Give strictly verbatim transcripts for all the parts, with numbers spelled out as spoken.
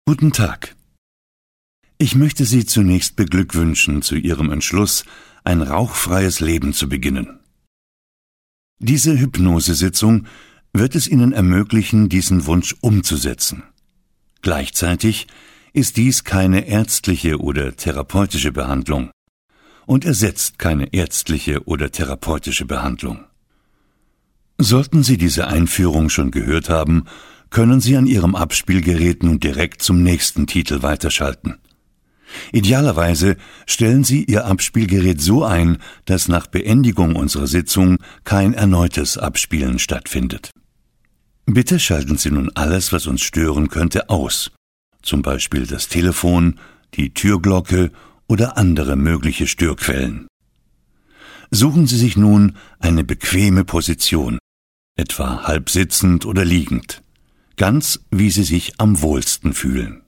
Guten Tag. Ich möchte Sie zunächst beglückwünschen zu Ihrem Entschluss, ein rauchfreies Leben zu beginnen. Diese Hypnosesitzung wird es Ihnen ermöglichen, diesen Wunsch umzusetzen. Gleichzeitig ist dies keine ärztliche oder therapeutische Behandlung und ersetzt keine ärztliche oder therapeutische Behandlung. Sollten Sie diese Einführung schon gehört haben, können Sie an Ihrem Abspielgerät nun direkt zum nächsten Titel weiterschalten. Idealerweise stellen Sie Ihr Abspielgerät so ein, dass nach Beendigung unserer Sitzung kein erneutes Abspielen stattfindet. Bitte schalten Sie nun alles, was uns stören könnte, aus, zum Beispiel das Telefon, die Türglocke oder andere mögliche Störquellen. Suchen Sie sich nun eine bequeme Position, etwa halb sitzend oder liegend, ganz wie Sie sich am wohlsten fühlen.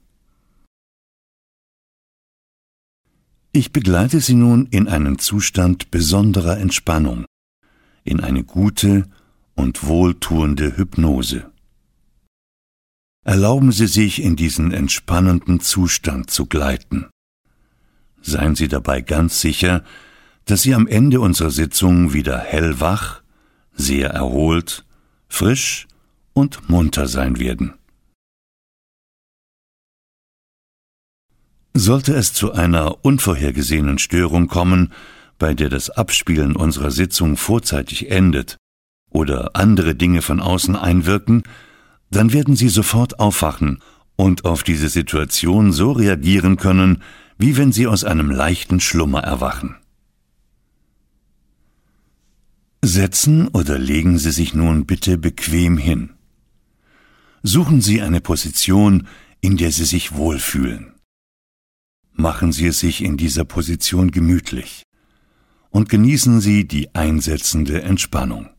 Ich begleite Sie nun in einen Zustand besonderer Entspannung, in eine gute und wohltuende Hypnose. Erlauben Sie sich, in diesen entspannenden Zustand zu gleiten. Seien Sie dabei ganz sicher, dass Sie am Ende unserer Sitzung wieder hellwach, sehr erholt, frisch und munter sein werden. Sollte es zu einer unvorhergesehenen Störung kommen, bei der das Abspielen unserer Sitzung vorzeitig endet oder andere Dinge von außen einwirken, dann werden Sie sofort aufwachen und auf diese Situation so reagieren können, wie wenn Sie aus einem leichten Schlummer erwachen. Setzen oder legen Sie sich nun bitte bequem hin. Suchen Sie eine Position, in der Sie sich wohlfühlen. Machen Sie es sich in dieser Position gemütlich und genießen Sie die einsetzende Entspannung.